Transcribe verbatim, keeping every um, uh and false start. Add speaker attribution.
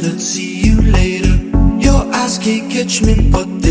Speaker 1: said see you later. Your eyes can't catch me, but they